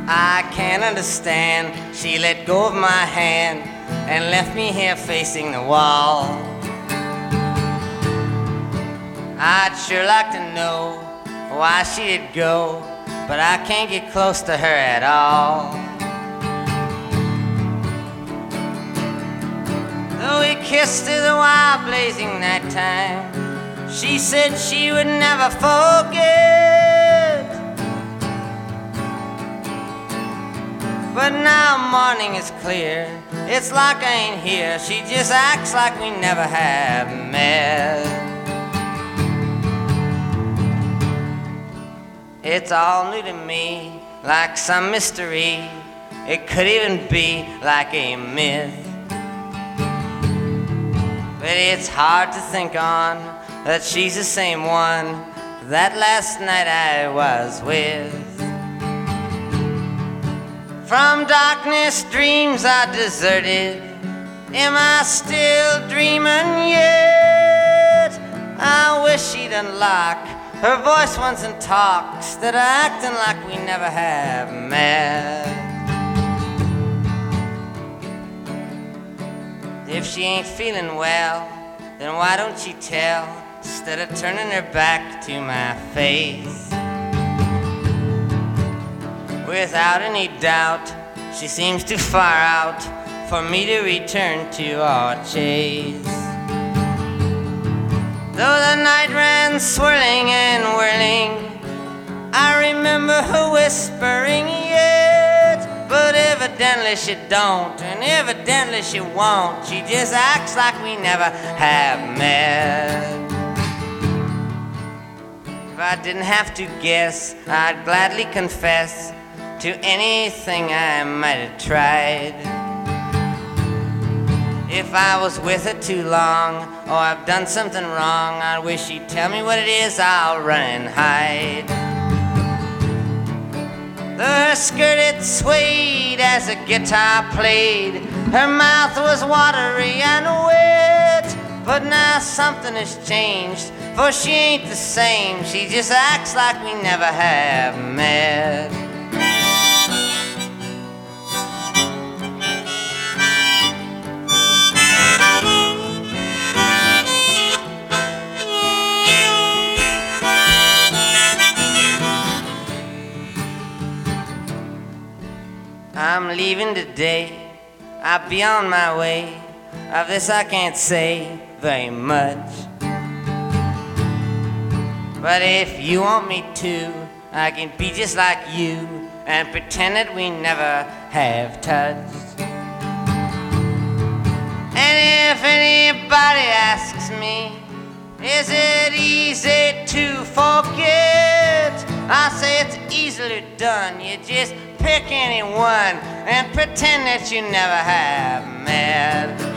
I can't understand. She let go of my hand and left me here facing the wall. I'd sure like to know why she did go, but I can't get close to her at all. Though we kissed through the wild blazing nighttime, she said she would never forget. But now morning is clear, it's like I ain't here. She just acts like we never have met. It's all new to me, like some mystery. It could even be like a myth. But it's hard to think on that she's the same one that last night I was with. From darkness dreams are deserted. Am I still dreaming yet? I wish she'd unlock her voice once and talks that are acting like we never have met. If she ain't feeling well, then why don't she tell, instead of turning her back to my face? Without any doubt, she seems too far out for me to return to our chase. Though the night ran swirling and whirling, I remember her whispering yet. But evidently she don't, and evidently she won't. She just acts like we never have met. If I didn't have to guess, I'd gladly confess to anything I might have tried. If I was with her too long, or I've done something wrong, I wish she'd tell me what it is, I'll run and hide. Her skirt, it swayed as the guitar played. Her mouth was watery and wet. But now something has changed, for she ain't the same. She just acts like we never have met. I'm leaving today, I'll be on my way. Of this I can't say very much. But if you want me to, I can be just like you and pretend that we never have touched. And if anybody asks me, is it easy to forget? I say it's easily done. You just pick anyone and pretend that you never have met.